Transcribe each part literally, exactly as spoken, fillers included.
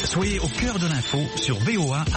Soyez au cœur de l'info sur V O A.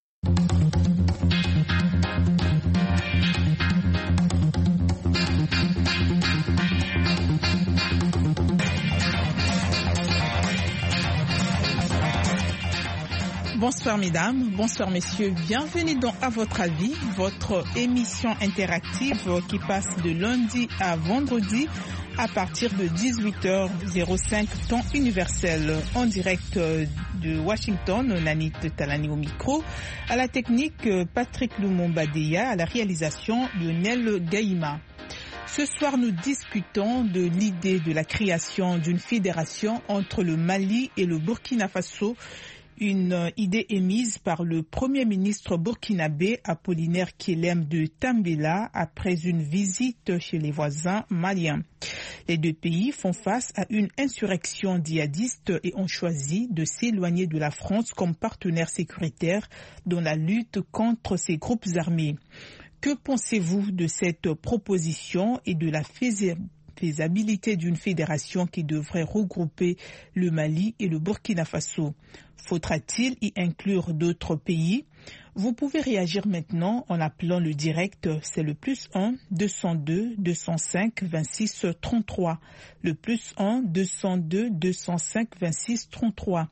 Bonsoir mesdames, bonsoir messieurs, bienvenue dans À votre avis, votre émission interactive qui passe de lundi à vendredi à partir de dix-huit heures cinq temps universel, en direct de Washington, Nanit Talani au micro, à la technique Patrick Lumumba-Deya, à la réalisation Lionel Gaïma. Ce soir, nous discutons de l'idée de la création d'une fédération entre le Mali et le Burkina Faso, une idée émise par le Premier ministre burkinabé Apollinaire Kyelem de Tambela après une visite chez les voisins maliens. Les deux pays font face à une insurrection djihadiste et ont choisi de s'éloigner de la France comme partenaire sécuritaire dans la lutte contre ces groupes armés. Que pensez-vous de cette proposition et de la faisabilité faisabilité d'une fédération qui devrait regrouper le Mali et le Burkina Faso? Faudra-t-il y inclure d'autres pays? Vous pouvez réagir maintenant en appelant le direct, c'est le plus un deux cent deux deux cent cinq vingt-six trente-trois, le plus un deux cent deux deux cent cinq vingt-six trente-trois.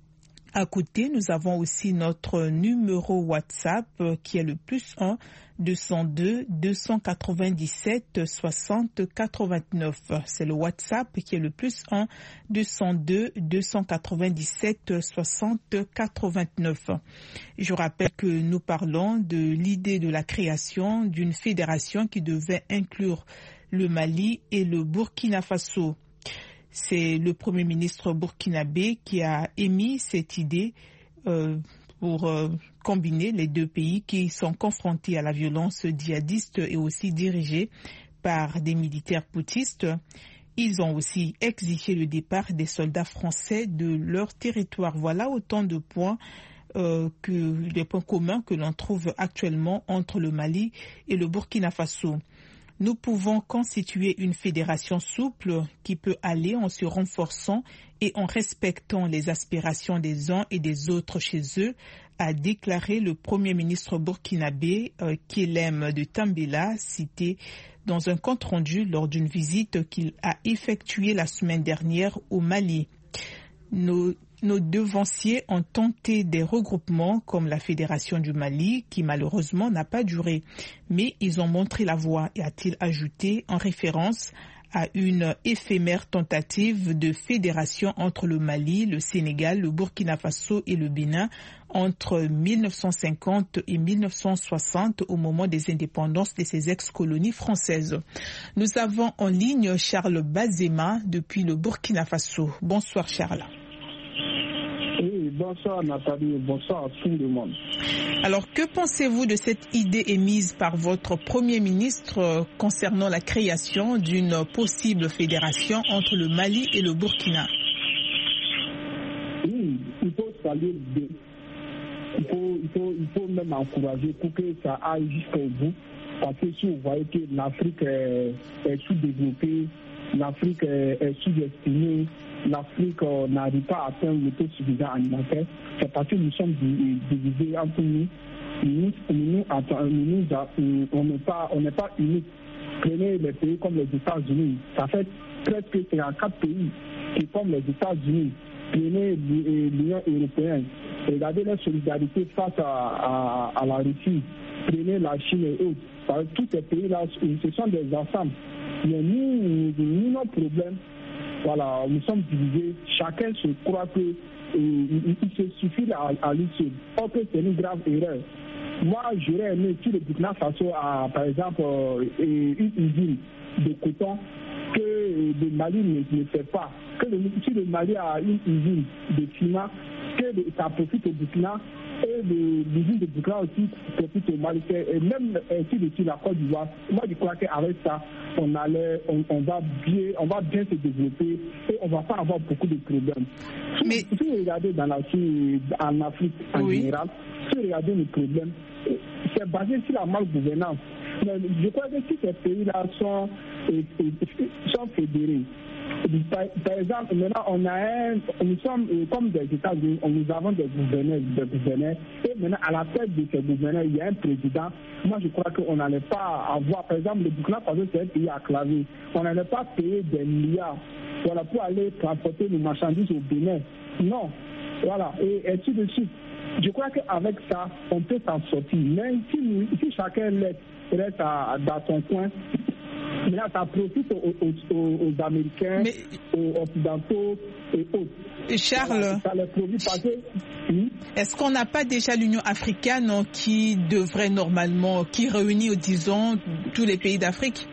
À côté, nous avons aussi notre numéro WhatsApp qui est le plus un deux cent deux deux cent quatre-vingt-dix-sept soixante quatre-vingt-neuf. C'est le WhatsApp qui est le plus un deux cent deux deux cent quatre-vingt-dix-sept soixante quatre-vingt-neuf. Je rappelle que nous parlons de l'idée de la création d'une fédération qui devait inclure le Mali et le Burkina Faso. C'est le Premier ministre burkinabé qui a émis cette idée euh, pour euh, combiner les deux pays qui sont confrontés à la violence djihadiste et aussi dirigés par des militaires putschistes. Ils ont aussi exigé le départ des soldats français de leur territoire. Voilà autant de points, euh, que, des points communs que l'on trouve actuellement entre le Mali et le Burkina Faso. Nous pouvons constituer une fédération souple qui peut aller en se renforçant et en respectant les aspirations des uns et des autres chez eux, a déclaré le Premier ministre burkinabé euh, Kyelem de Tambela, cité dans un compte-rendu lors d'une visite qu'il a effectuée la semaine dernière au Mali. Nos Nos devanciers ont tenté des regroupements comme la Fédération du Mali, qui malheureusement n'a pas duré. Mais ils ont montré la voie, a-t-il ajouté, en référence à une éphémère tentative de fédération entre le Mali, le Sénégal, le Burkina Faso et le Bénin entre mille neuf cent cinquante et mille neuf cent soixante au moment des indépendances de ces ex-colonies françaises. Nous avons en ligne Charles Bazema depuis le Burkina Faso. Bonsoir Charles. Oui, bonsoir Nathalie, bonsoir à tout le monde. Alors, que pensez-vous de cette idée émise par votre Premier ministre concernant la création d'une possible fédération entre le Mali et le Burkina? Oui, il faut saluer, il faut, il faut, il faut même encourager pour que ça aille jusqu'au bout. Parce que si vous voyez que l'Afrique est, est sous-développée, l'Afrique est, est sous-estimée, l'Afrique euh, n'arrive pas à atteindre le taux suffisant alimentaire, c'est parce que nous sommes divisés entre nous. Nous, nous, nous, nous on n'est pas, on n'est pas unique. Prenez les pays comme les États-Unis, ça fait presque cinquante-quatre pays qui forment les États-Unis. Prenez l'Union européenne, regardez la solidarité face à, à, à la Russie. Prenez la Chine et autres. Parce que tous ces pays-là, ce sont des ensembles. Mais nous, nous, nous nos problèmes, voilà, nous sommes divisés. Chacun se croit que euh, il, il se suffit à, à lui seul. Or que c'est une grave erreur. Moi, j'aurais aimé si le Burkina Faso a, par exemple, euh, une usine de coton que le Mali ne, ne fait pas. Que le, si le Mali a une usine de ciment, que le, ça profite au Burkina. Et l'usine de Burkina aussi profite au Mali. Et même ainsi de suite la Côte d'Ivoire. Moi, je crois qu'avec ça, on, allait, on, on, va bien, on va bien se développer et on ne va pas avoir beaucoup de problèmes. Si, Mais... si vous regardez dans la, en Afrique en oui. général, si vous regardez les problèmes, c'est basé sur la malgouvernance. Mais je crois que si ces pays-là sont, sont fédérés, par, par exemple, maintenant on a un, nous sommes comme des États-Unis, nous avons des gouverneurs, des gouverneurs, et maintenant à la tête de ces gouverneurs, il y a un président. Moi je crois qu'on n'allait pas avoir, par exemple, le Burkina Faso c'est un pays acclavé, on n'allait pas payer des milliards voilà, pour aller transporter nos marchandises au Bénin. Non, voilà, et ainsi de suite. Je crois qu'avec ça, on peut s'en sortir. Mais si, nous, si chacun reste à, dans son coin, là, ça profite aux, aux, aux, aux Américains, mais, aux Occidentaux et autres. Charles, ça, ça les produit passer. Oui. Est-ce qu'on n'a pas déjà l'Union africaine qui devrait normalement, qui réunit, disons, tous les pays d'Afrique?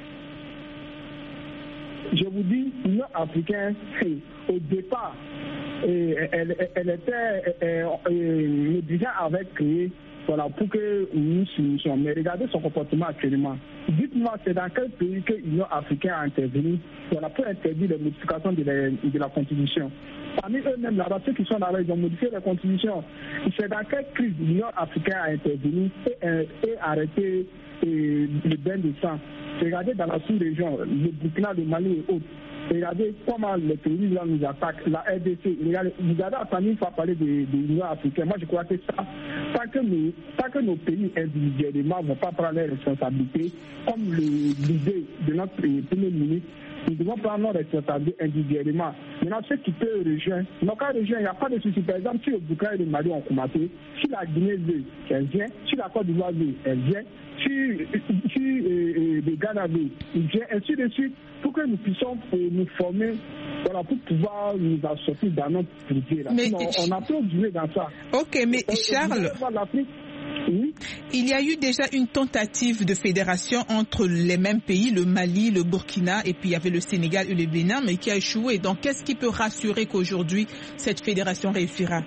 Je vous dis, l'Union africaine, au départ, et elle, elle, elle était, elle, elle, le dirigeant avait créé voilà, pour que nous soyons. Mais regardez son comportement actuellement. Dites-moi, c'est dans quel pays que l'Union africaine a intervenu voilà, pour interdire les modifications de la, de la Constitution. Parmi eux-mêmes, là-bas, ceux qui sont là-bas, ils ont modifié la Constitution. C'est dans quelle crise l'Union africaine a intervenu et, et arrêté et, le bain de sang. Regardez dans la sous-région, le Burkina, le Mali et autres. Regardez comment les pays là nous attaquent, la R D C. Regardez, vous avez entendu une fois parler de, de l'Union africaine. Moi, je crois que ça, tant que, nous, tant que nos pays individuellement ne vont pas prendre les responsabilités, comme l'idée de notre Premier ministre, nous devons prendre nos responsabilités individuellement. Maintenant, ceux qui peuvent rejoindre, nos cas rejoindre, il n'y a pas de souci. Par exemple, si le Burkina et le Mali ont commencé, si la Guinée veut, elle vient. Si la Côte d'Ivoire veut, elle vient. Si, si euh, le Ghana veut, il vient, ainsi de suite, pour que nous puissions euh, nous former voilà, pour pouvoir nous assortir dans notre budget. Mais on, on a peu joué dans ça. Ok, mais on, Charles, oui? Il y a eu déjà une tentative de fédération entre les mêmes pays, le Mali, le Burkina, et puis il y avait le Sénégal et le Bénin, mais qui a échoué. Donc, qu'est-ce qui peut rassurer qu'aujourd'hui, cette fédération réussira?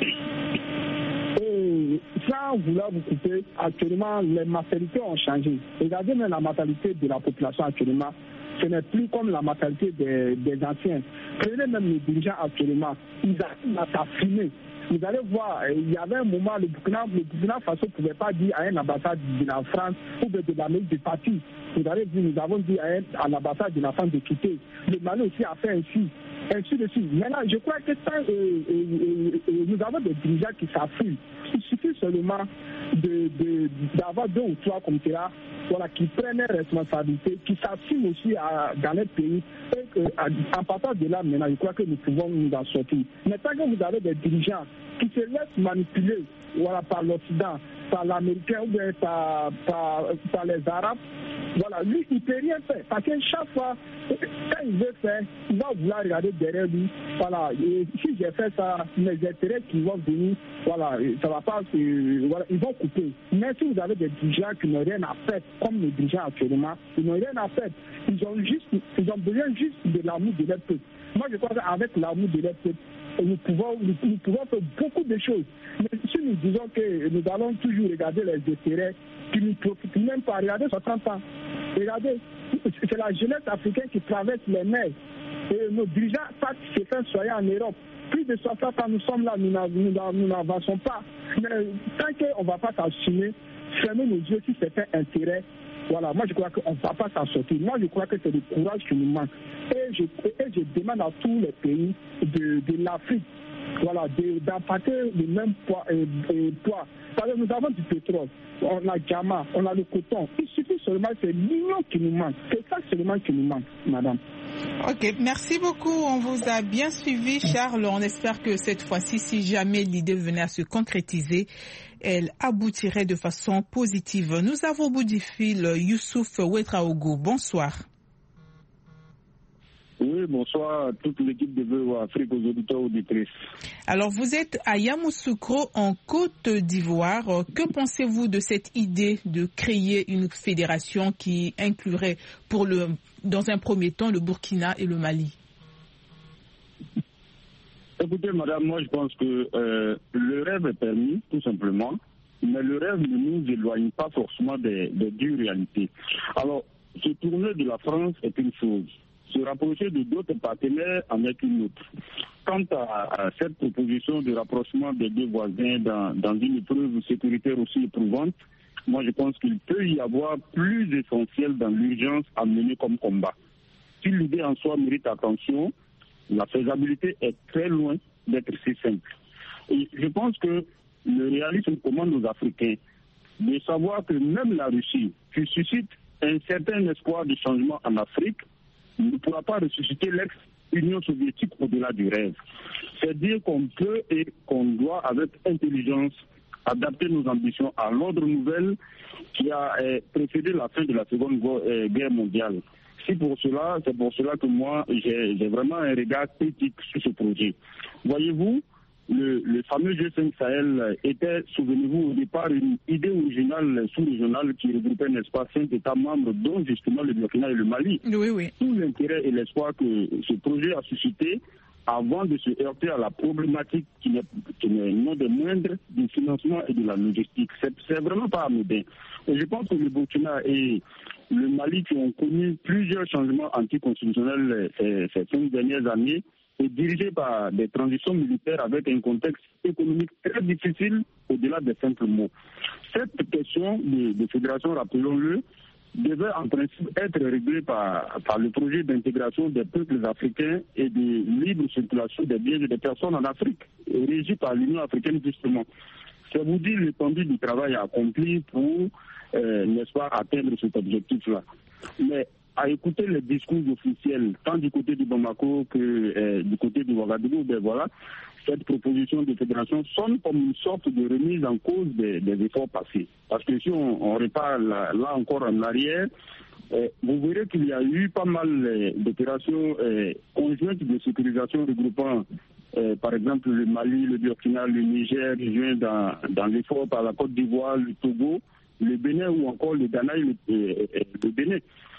Sans vouloir vous couper, actuellement, les mentalités ont changé. Regardez même la mentalité de la population actuellement. Ce n'est plus comme la mentalité des, des anciens. Prenez même les dirigeants actuellement. Ils arrivent à s'affiner. Vous allez voir, il y avait un moment, le Burkina, le Burkina Faso ne pouvait pas dire à un ambassade de la France ou de, de l'Amérique du parti. Vous allez dire, nous avons dit à, à l'ambassade de la France de quitter. Le Mali aussi a fait ainsi. Ainsi de suite. Maintenant, je crois que ça, euh, euh, euh, nous avons des dirigeants qui s'affluent. Il suffit seulement de, de, d'avoir deux ou trois comme cela, voilà, qui prennent leurs responsabilités, qui s'assument aussi à, dans les pays. Et euh, en partant de là, maintenant, je crois que nous pouvons nous en sortir. Mais tant que vous avez des dirigeants qui se laissent manipuler voilà, par l'Occident, par l'Américain ou bien par, par, par les Arabes, voilà, lui, il ne peut rien faire. Parce que chaque fois, quand il veut faire, il va vouloir regarder derrière lui. Voilà, et si j'ai fait ça, mes intérêts qui vont venir, voilà, ça va pas, euh, voilà, ils vont couper. Mais si vous avez des dirigeants qui n'ont rien à faire, comme les dirigeants actuellement, ils n'ont rien à faire. Ils ont juste, ils ont besoin juste de l'amour de leur peuple. Moi, je crois qu'avec l'amour de leur peuple, nous pouvons, nous, nous pouvons faire beaucoup de choses. Mais si nous disons que nous allons toujours regarder les intérêts qui ne profitent même pas, regardez soixante ans. Regardez, c'est la jeunesse africaine qui traverse les mers. Et nos dirigeants partent se faire soigner en Europe. Plus de soixante ans, nous sommes là, nous n'avançons pas. Mais tant qu'on ne va pas s'assumer, fermer nos yeux sur certains intérêts, voilà, moi je crois qu'on ne va pas s'en sortir. Moi je crois que c'est le courage qui nous manque. Et je, et je demande à tous les pays de, de l'Afrique, voilà, d'apporter le même poids. Et, et poids. Parce que nous avons du pétrole, on a diamant, on a le coton. Il suffit seulement, c'est l'union qui nous manque. C'est ça seulement qui nous manque, madame. Ok, merci beaucoup. On vous a bien suivi, Charles. On espère que cette fois-ci, si jamais l'idée venait à se concrétiser, elle aboutirait de façon positive. Nous avons au bout du fil Youssouf Ouetraogo. Bonsoir. Oui, bonsoir à toute l'équipe de V O A Afrique, aux auditeurs auditrices. Alors, vous êtes à Yamoussoukro, en Côte d'Ivoire. Que pensez-vous de cette idée de créer une fédération qui inclurait, pour le, dans un premier temps, le Burkina et le Mali? Écoutez, madame, moi je pense que euh, le rêve est permis, tout simplement, mais le rêve ne nous éloigne pas forcément des, des dures réalités. Alors, se tourner de la France est une chose. Se rapprocher de d'autres partenaires en est une autre. Quant à, à cette proposition de rapprochement des deux voisins dans, dans une épreuve sécuritaire aussi éprouvante, moi je pense qu'il peut y avoir plus essentiel dans l'urgence à mener comme combat. Si l'idée en soi mérite attention, la faisabilité est très loin d'être si simple. Et je pense que le réalisme commande aux Africains de savoir que même la Russie, qui suscite un certain espoir de changement en Afrique, ne pourra pas ressusciter l'ex-Union soviétique au-delà du rêve. C'est dire qu'on peut et qu'on doit, avec intelligence, adapter nos ambitions à l'ordre nouvel qui a euh, précédé la fin de la Seconde euh, Guerre mondiale. C'est pour cela, c'est pour cela que moi, j'ai, j'ai vraiment un regard critique sur ce projet. Voyez-vous, le, le fameux G cinq Sahel était, souvenez-vous, au départ, une idée originale sous-régionale qui regroupait, n'est-ce pas, cinq États membres, dont justement le Burkina et le Mali. Oui, oui. Tout l'intérêt et l'espoir que ce projet a suscité avant de se heurter à la problématique qui n'est, qui n'est non des moindres du financement et de la logistique. C'est, c'est vraiment pas anodin. Et je pense que le Burkina et le Mali, qui ont connu plusieurs changements anticonstitutionnels ces, ces cinq dernières années, est dirigé par des transitions militaires avec un contexte économique très difficile au-delà des simples mots. Cette question de, de fédération, rappelons-le, devait en principe être réglée par, par le projet d'intégration des peuples africains et de libre circulation des biens et des personnes en Afrique, régi par l'Union africaine justement. C'est vous dire l'étendue du travail accompli pour, euh, n'est-ce pas, atteindre cet objectif-là. Mais à écouter les discours officiels, tant du côté du Bamako que euh, du côté du Ouagadougou, ben voilà, cette proposition de fédération sonne comme une sorte de remise en cause des, des efforts passés. Parce que si on, on repart là, là encore en arrière, euh, vous verrez qu'il y a eu pas mal euh, d'opérations euh, conjointes de sécurisation regroupant, euh, par exemple, le Mali, le Burkina, le Niger, rejoint dans, dans l'effort par la Côte d'Ivoire, le Togo, le Bénin ou encore le Ghana et le, euh, le Bénin.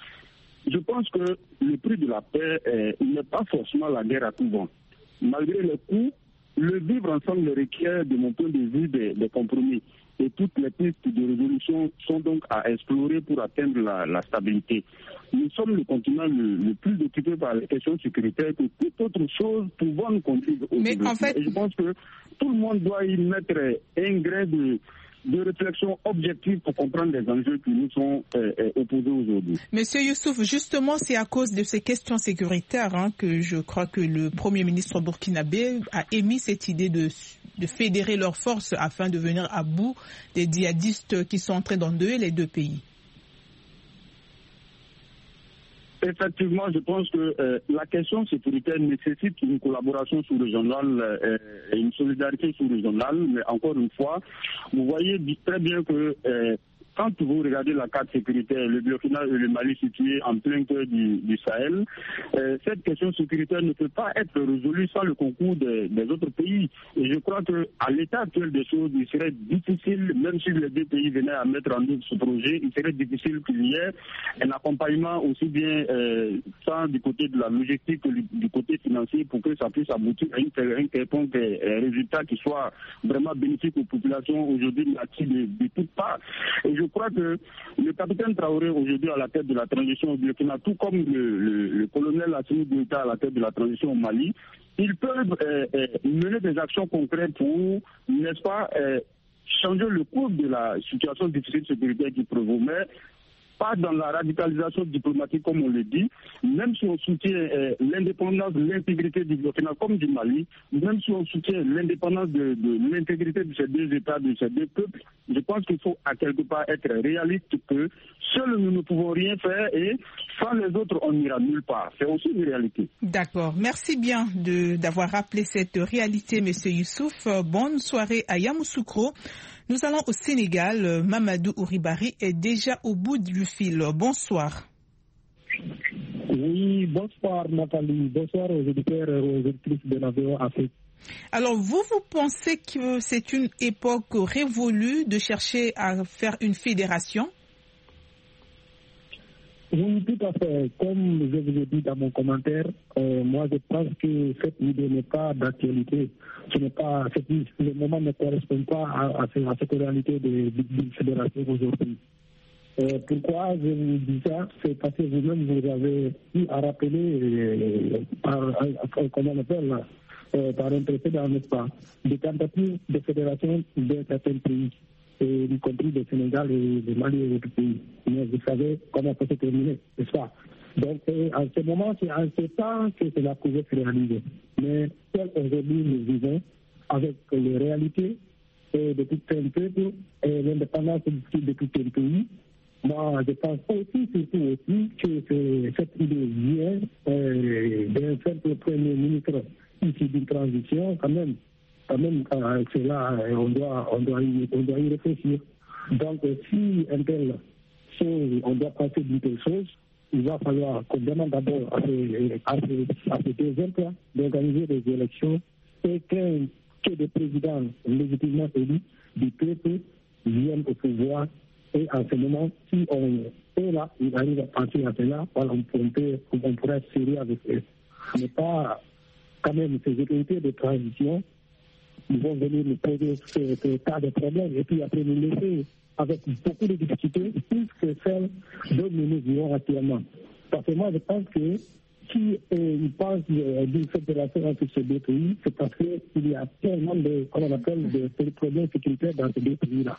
Je pense que le prix de la paix euh, n'est pas forcément la guerre à tout vent. Malgré les coûts, le vivre ensemble requiert, de mon point de vue, des, des compromis. Et toutes les pistes de résolution sont donc à explorer pour atteindre la, la stabilité. Nous sommes le continent le, le plus occupé par les questions sécuritaires que toute autre chose pouvant nous conduire au Mais développement. en fait... Et je pense que tout le monde doit y mettre un grain de... de réflexion objective pour comprendre les enjeux qui nous sont euh, opposés aujourd'hui. Monsieur Youssouf, justement, c'est à cause de ces questions sécuritaires hein, que je crois que le Premier ministre burkinabé a émis cette idée de, de fédérer leurs forces afin de venir à bout des djihadistes qui sont en train d'endeuiller les deux pays. Effectivement, je pense que euh, la question sécuritaire nécessite une collaboration sous-régionale euh, et une solidarité sous-régionale, mais encore une fois, vous voyez très bien que euh, quand vous regardez la carte sécuritaire, le Burkina et le Mali situés en plein cœur du, du Sahel, euh, cette question sécuritaire ne peut pas être résolue sans le concours des, des autres pays. Et je crois qu'à l'état actuel des choses, il serait difficile, même si les deux pays venaient à mettre en œuvre ce projet, il serait difficile qu'il y ait un accompagnement aussi bien euh, tant du côté de la logistique que du côté financier pour que ça puisse aboutir à une, un quelconque euh, résultat qui soit vraiment bénéfique aux populations aujourd'hui naties de, de toutes parts. Et je Je crois que le capitaine Traoré, aujourd'hui à la tête de la transition au Burkina, tout comme le, le, le colonel Assimi Goïta à la tête de la transition au Mali, ils peuvent euh, euh, mener des actions concrètes pour, n'est-ce pas, euh, changer le cours de la situation difficile sécuritaire qui prévaut. Mais pas dans la radicalisation diplomatique comme on le dit, même si on soutient euh, l'indépendance, l'intégrité du Burkina comme du Mali, même si on soutient l'indépendance de, de l'intégrité de ces deux États, de ces deux peuples, je pense qu'il faut à quelque part être réaliste que seuls nous ne pouvons rien faire et sans les autres on n'ira nulle part. C'est aussi une réalité. D'accord. Merci bien de, d'avoir rappelé cette réalité, Monsieur Youssouf. Bonne soirée à Yamoussoukro. Nous allons au Sénégal. Mamadou Ouribari est déjà au bout du fil. Bonsoir. Oui, bonsoir Nathalie. Bonsoir aux auditeurs et aux auditrices de la V O Afrique. Alors, vous, vous pensez que c'est une époque révolue de chercher à faire une fédération? Oui, tout à fait. Comme je vous ai dit dans mon commentaire, euh, moi je pense que cette idée n'est pas d'actualité. Ce n'est pas, le moment ne correspond pas à, à, à cette réalité de, de, de fédération aujourd'hui. Euh, pourquoi je vous dis ça? C'est parce que vous-même vous avez eu à rappeler euh, par, euh, comment on appelle là, euh, par un précédent, n'est-ce pas, des tentatives de fédération de certains pays. et y compris le Sénégal et le Mali et d'autres pays. Mais vous savez comment ça s'est terminé, n'est-ce pas? Donc, euh, en ce moment, c'est en ce temps que cela pouvait se réaliser. Mais aujourd'hui, nous vivons avec les réalités et de tout un peuple et l'indépendance de tout un pays. Moi, je pense aussi, surtout aussi, que cette idée vient euh, d'un simple premier ministre issu d'une transition, quand même. Quand même, euh, c'est là, on doit, on, doit y, on doit y réfléchir. Donc, si un tel chose, on doit passer d'une telle chose, il va falloir qu'on demande d'abord à ces, à ces, à ces deux emplois d'organiser des élections et que, que des présidents légitimement élus du peuple viennent au pouvoir. Et en ce moment, si on est là, il arrive à penser à cela, voilà, on, peut, on pourrait être sérieux avec eux. Mais pas quand même ces autorités de transition, ils vont venir nous poser ce, ce tas de problèmes et puis après nous laisser avec beaucoup de difficultés, plus que celles dont nous nous vivons actuellement. Parce que moi, je pense que si euh, ils pensent euh, d'une fédération entre ces deux pays, c'est parce qu'il y a tellement de, comment on appelle, de, de problèmes sécuritaires dans ces deux pays-là.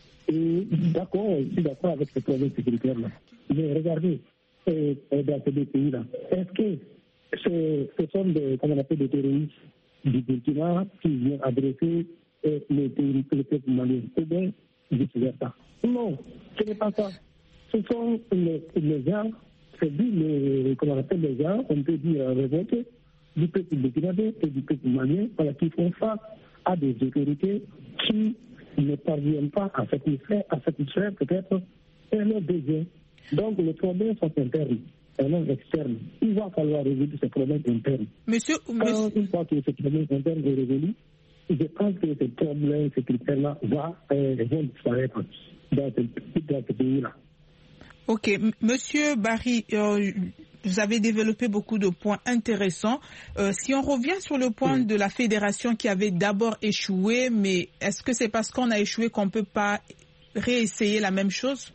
Et d'accord, je suis d'accord avec ces problèmes sécuritaires-là. Mais regardez, euh, dans ces deux pays-là, est-ce que ce, ce sont des, comment on appelle, des terroristes du Burkina qui viennent adresser euh, les pays, les peuples maliens, ou bien vice-versa? Non, ce n'est pas ça. Ce sont les, les gens, c'est dit, les, comment on appelle les gens, on peut dire révoltés, du peuple burkinabé et du peuple malien, voilà, qui font face à des autorités qui ne parviennent pas à satisfaire, à satisfaire peut-être leurs besoins. Donc les problèmes sont internes et non externes. Il va falloir résoudre ces problèmes internes. Monsieur, Quand monsieur... une fois que ces problèmes internes sont résolus, je pense que ces problèmes sécuritaires-là vont, euh, vont disparaître dans ce, dans ce pays-là. Ok, M- Monsieur Barry, euh, vous avez développé beaucoup de points intéressants. Euh, si on revient sur le point oui. de la fédération qui avait d'abord échoué, mais est-ce que c'est parce qu'on a échoué qu'on ne peut pas réessayer la même chose?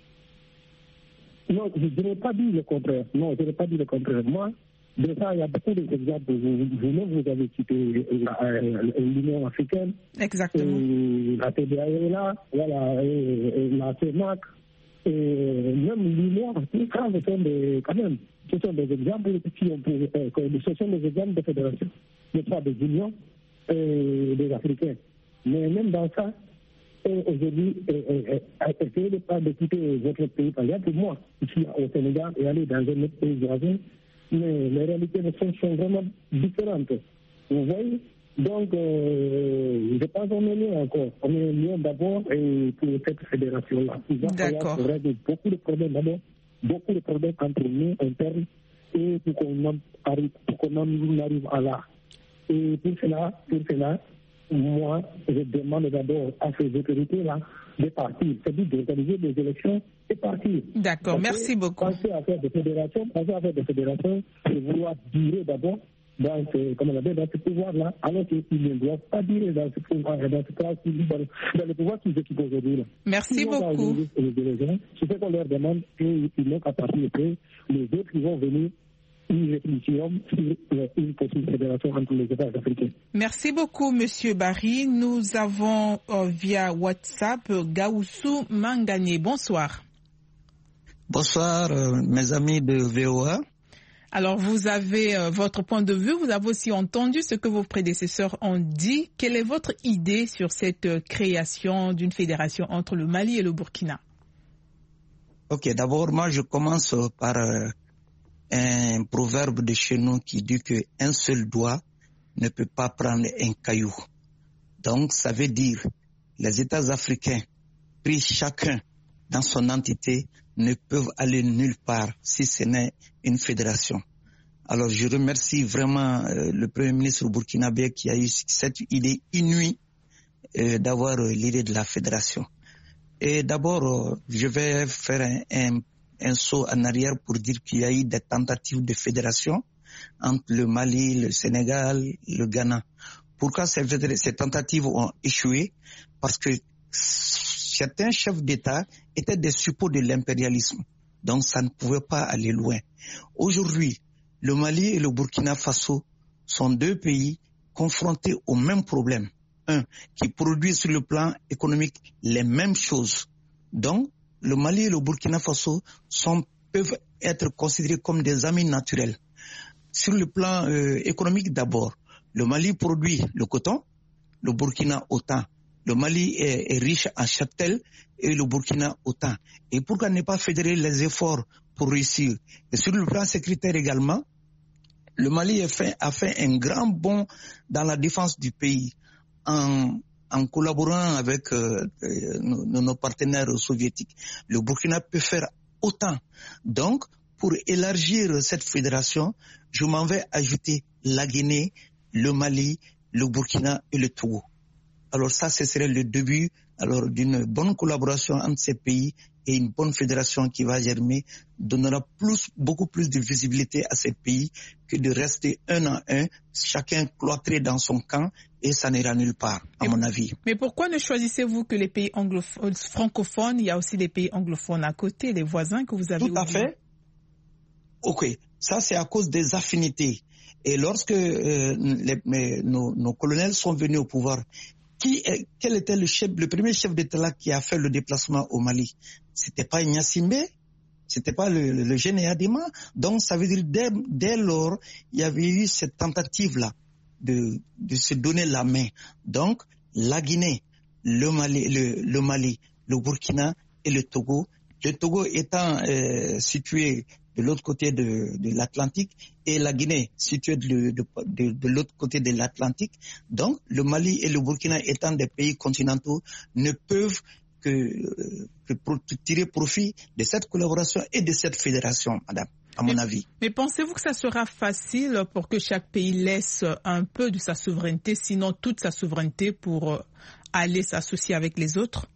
Non, je n'ai pas dit le contraire. Non, je n'ai pas dit le contraire. Moi, déjà, il y a beaucoup d'exemples. Vous-même, vous avez cité l'Union africaine. Exactement. Et la T D A est là, voilà, et, et la CEMAC. Et même l'Union, tout ça, ce sont des, quand même, ce sont des exemples qui ont pour, euh, ce sont des exemples de fédération, ne pas des unions et des Africains. Mais même dans ça, aujourd'hui, essayez de pas de quitter votre pays, par exemple, moi, ici au Sénégal, et aller dans un autre pays voisin, mais les réalités sont, sont vraiment différentes. Vous voyez? Donc, euh, je pense qu'on est mieux encore. On est mieux d'abord et pour cette fédération-là. Il va falloir régler beaucoup de problèmes d'abord, beaucoup de problèmes entre nous, internes, et pour qu'on arrive, pour qu'on arrive à là. Et pour cela, pour cela, moi, je demande d'abord à ces autorités-là de partir, c'est-à-dire d'organiser des élections et partir. D'accord, merci beaucoup. Penser à faire des fédérations, penser à faire des fédérations, c'est vouloir durer d'abord dans ce, comme on appelle, dans ce pouvoir-là, alors qu'ils ne doivent pas durer dans ce pouvoir, dans ce pouvoir, dans le pouvoir qu'ils occupent aujourd'hui. Merci ils beaucoup. C'est ce qu'on leur demande et ils n'ont qu'à partir après. Les autres qui vont venir, ils réfléchiront sur une possible fédération entre les États africains. Merci beaucoup, Monsieur Barry. Nous avons euh, via WhatsApp Gaoussou Mangane. Bonsoir. Bonsoir, euh, mes amis de V O A. Alors, vous avez euh, votre point de vue, vous avez aussi entendu ce que vos prédécesseurs ont dit. Quelle est votre idée sur cette euh, création d'une fédération entre le Mali et le Burkina? Ok, d'abord, moi, je commence par euh, un proverbe de chez nous qui dit qu'un seul doigt ne peut pas prendre un caillou. Donc, ça veut dire les États africains, pris chacun dans son entité, ne peuvent aller nulle part si ce n'est une fédération. Alors je remercie vraiment euh, le Premier ministre burkinabé qui a eu cette idée inouïe euh, d'avoir euh, l'idée de la fédération. Et d'abord, euh, je vais faire un, un, un saut en arrière pour dire qu'il y a eu des tentatives de fédération entre le Mali, le Sénégal, le Ghana. Pourquoi ces, ces tentatives ont échoué? Parce que certains chefs d'État étaient des suppôts de l'impérialisme. Donc, ça ne pouvait pas aller loin. Aujourd'hui, le Mali et le Burkina Faso sont deux pays confrontés au même problème. un, qui produisent sur le plan économique les mêmes choses. Donc, le Mali et le Burkina Faso sont, peuvent être considérés comme des amis naturels. Sur le plan euh, économique d'abord, le Mali produit le coton, le Burkina autant. Le Mali est, est riche en cheptel et le Burkina autant. Et pourquoi ne pas fédérer les efforts pour réussir? Et sur le plan sécuritaire également, le Mali a fait, a fait un grand bond dans la défense du pays en, en collaborant avec euh, nos, nos partenaires soviétiques. Le Burkina peut faire autant. Donc, pour élargir cette fédération, je m'en vais ajouter la Guinée, le Mali, le Burkina et le Togo. Alors ça, ce serait le début alors d'une bonne collaboration entre ces pays et une bonne fédération qui va germer donnera plus, beaucoup plus de visibilité à ces pays que de rester un à un, chacun cloîtré dans son camp et ça n'ira nulle part, à et, mon avis. Mais pourquoi ne choisissez-vous que les pays anglophones, francophones? Il y a aussi des pays anglophones à côté, les voisins que vous avez Tout à oubliés. fait. Ok, ça c'est à cause des affinités. Et lorsque euh, les, mes, nos, nos colonels sont venus au pouvoir, qui est, quel était le chef, le premier chef d'État qui a fait le déplacement au Mali? C'était pas Ignasimbe, c'était pas le, le, le général Adema. Donc ça veut dire dès, dès lors, il y avait eu cette tentative-là de, de se donner la main. Donc la Guinée, le Mali, le, le Mali, le Burkina et le Togo. Le Togo étant euh, situé de l'autre côté de, de l'Atlantique et la Guinée située de, de, de, de l'autre côté de l'Atlantique. Donc, le Mali et le Burkina étant des pays continentaux ne peuvent que, que tirer profit de cette collaboration et de cette fédération, madame, à mon mais, avis. Mais pensez-vous que ça sera facile pour que chaque pays laisse un peu de sa souveraineté, sinon toute sa souveraineté pour aller s'associer avec les autres?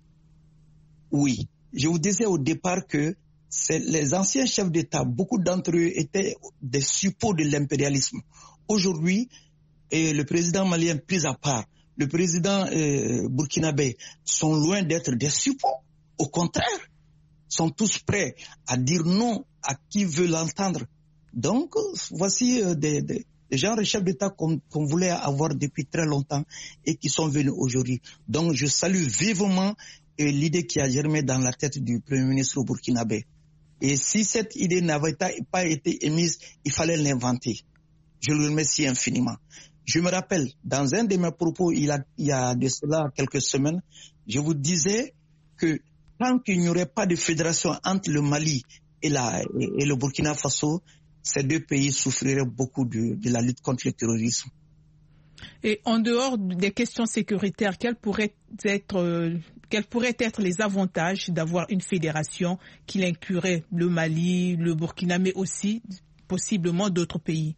Oui. Je vous disais au départ que c'est les anciens chefs d'État, beaucoup d'entre eux étaient des suppôts de l'impérialisme. Aujourd'hui, et le président malien pris à part, le président euh, burkinabé sont loin d'être des suppôts. Au contraire, sont tous prêts à dire non à qui veut l'entendre. Donc, voici euh, des, des, des genres de chefs d'État qu'on, qu'on voulait avoir depuis très longtemps et qui sont venus aujourd'hui. Donc, je salue vivement euh, l'idée qui a germé dans la tête du Premier ministre burkinabé. Et si cette idée n'avait pas été émise, il fallait l'inventer. Je le remercie infiniment. Je me rappelle, dans un de mes propos, il y a, il y a de cela quelques semaines, je vous disais que tant qu'il n'y aurait pas de fédération entre le Mali et, la, et le Burkina Faso, ces deux pays souffriraient beaucoup de, de la lutte contre le terrorisme. Et en dehors des questions sécuritaires, quels pourraient être, euh, quels pourraient être les avantages d'avoir une fédération qui inclurait le Mali, le Burkina, mais aussi possiblement d'autres pays?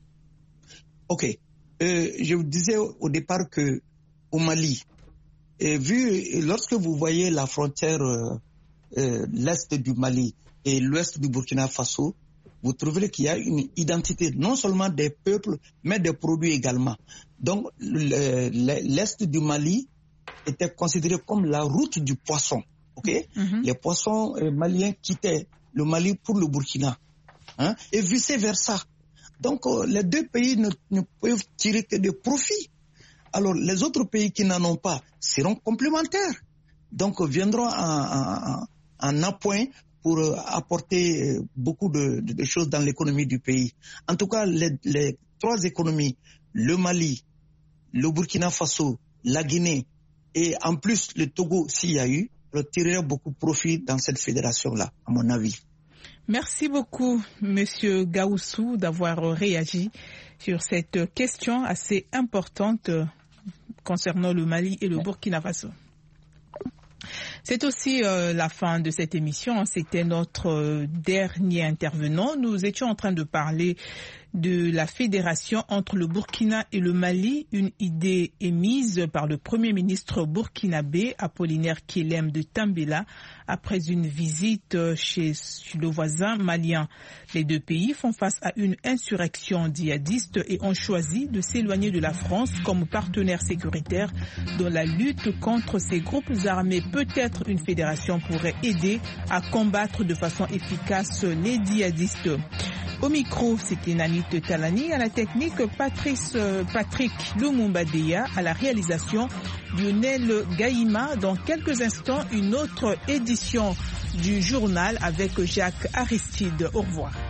Ok. Euh, je vous disais au départ que au Mali, et vu lorsque vous voyez la frontière euh, euh, l'est du Mali et l'ouest du Burkina Faso, vous trouverez qu'il y a une identité non seulement des peuples, mais des produits également. Donc, le, le, l'est du Mali était considéré comme la route du poisson. Okay? Mm-hmm. Les poissons euh, maliens quittaient le Mali pour le Burkina, hein, et vice-versa. Donc, euh, les deux pays ne, ne peuvent tirer que des profits. Alors, les autres pays qui n'en ont pas seront complémentaires. Donc, viendront en, en, en appoint pour euh, apporter euh, beaucoup de, de, de choses dans l'économie du pays. En tout cas, les, les trois économies, le Mali, le Burkina Faso, la Guinée et en plus le Togo, s'il y a eu, tireraient beaucoup de profit dans cette fédération-là, à mon avis. Merci beaucoup, Monsieur Gaoussou, d'avoir réagi sur cette question assez importante concernant le Mali et le Burkina Faso. C'est aussi euh, la fin de cette émission. C'était notre euh, dernier intervenant. Nous étions en train de parler de la fédération entre le Burkina et le Mali, une idée émise par le Premier ministre burkinabé Apollinaire Kelem de Tambela après une visite chez, chez le voisin malien. Les deux pays font face à une insurrection djihadiste et ont choisi de s'éloigner de la France comme partenaire sécuritaire dans la lutte contre ces groupes armés. Peut-être une fédération pourrait aider à combattre de façon efficace les djihadistes. Au micro, c'était Nanit Talani, à la technique Patrice, euh, Patrick Lumumbadeya, à la réalisation Lionel Gaïma. Dans quelques instants, une autre édition du journal avec Jacques Aristide. Au revoir.